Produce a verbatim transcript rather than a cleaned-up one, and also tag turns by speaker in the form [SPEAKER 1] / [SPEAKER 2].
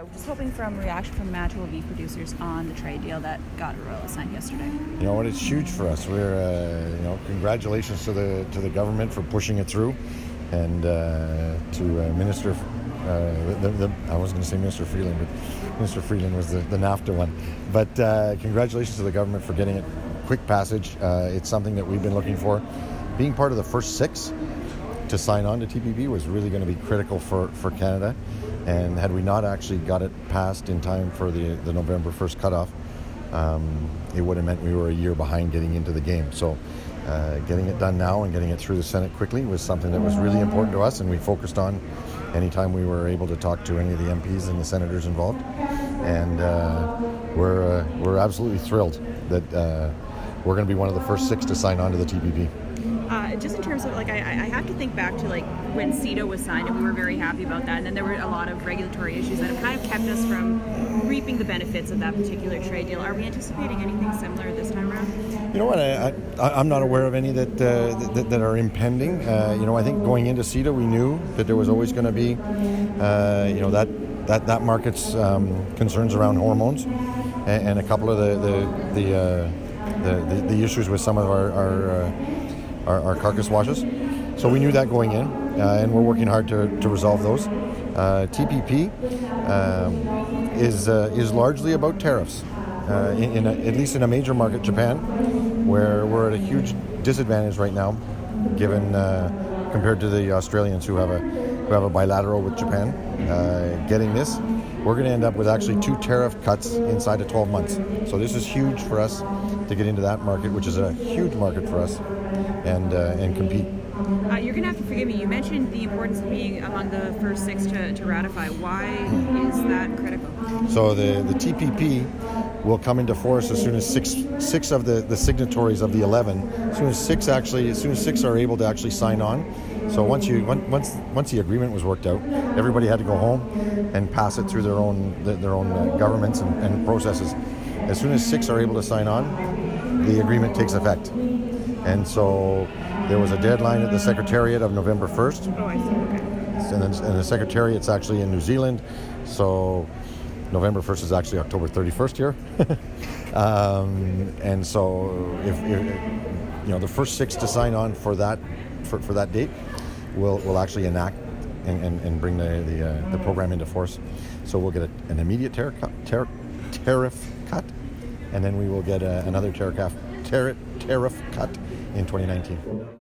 [SPEAKER 1] uh, just hoping from reaction from manitoba beef producers on the trade deal that Got Royal signed yesterday.
[SPEAKER 2] You know what? It's huge for us. We're, uh, you know, congratulations to the to the government for pushing it through, and uh, to uh, Minister. Uh, the, the, I was going to say Minister Freeland, but Minister Freeland was the, the NAFTA one. But uh, congratulations to the government for getting it quick passage. Uh, it's something that we've been looking for. Being part of the first six to sign on to T P P was really going to be critical for, for Canada. And had we not actually got it passed in time for the, the November first cutoff, um, it would have meant we were a year behind getting into the game. So uh, getting it done now and getting it through the Senate quickly was something that was really important to us, and we focused on anytime we were able to talk to any of the M Ps and the senators involved. And uh, we're, uh, we're absolutely thrilled that uh, we're going to be one of the first six to sign on to the T P P.
[SPEAKER 1] Uh, just in terms of, like, I, I have to think back to, like, when CETA was signed, and we were very happy about that, and then there were a lot of regulatory issues that have kind of kept us from reaping the benefits of that particular trade deal. Are we anticipating anything similar this time around?
[SPEAKER 2] You know what, I, I, I'm not aware of any that, uh, that, that are impending. Uh, you know, I think going into CETA, we knew that there was always going to be, uh, you know, that, that, that market's um, concerns around hormones, and, and a couple of the, the, the, uh, the, the, the issues with some of our, our uh, Our, our carcass washes. So we knew that going in, uh, and we're working hard to, to resolve those. Uh, T P P um, is uh, is largely about tariffs, uh, in, in a, at least in a major market, Japan, where we're at a huge disadvantage right now, given uh, compared to the Australians who have a who have a bilateral with Japan. Uh, getting this, we're going to end up with actually two tariff cuts inside of twelve months. So this is huge for us to get into that market, which is a huge market for us, and uh, and compete.
[SPEAKER 1] Uh, you're going to have to forgive me. You mentioned the importance of being among the first six to, to ratify. Why is that critical?
[SPEAKER 2] So the, the T P P will come into force as soon as six six of the, the signatories of the eleven, as soon as six actually, as soon as six are able to actually sign on. So once you once once the agreement was worked out, everybody had to go home and pass it through their own their own uh, governments and, and processes. As soon as six are able to sign on, the agreement takes effect. And so there was a deadline at the Secretariat of November first.
[SPEAKER 1] Oh, I see. Okay.
[SPEAKER 2] And, then, and the Secretariat's actually in New Zealand. So November first is actually October thirty-first here. um, and so if, if you know the first six to sign on for that for, for that date will will actually enact and, and, and bring the the, uh, the program into force. So we'll get a, an immediate tariff cut, tar- tariff cut, and then we will get a, another tariff tariff tariff cut in twenty nineteen.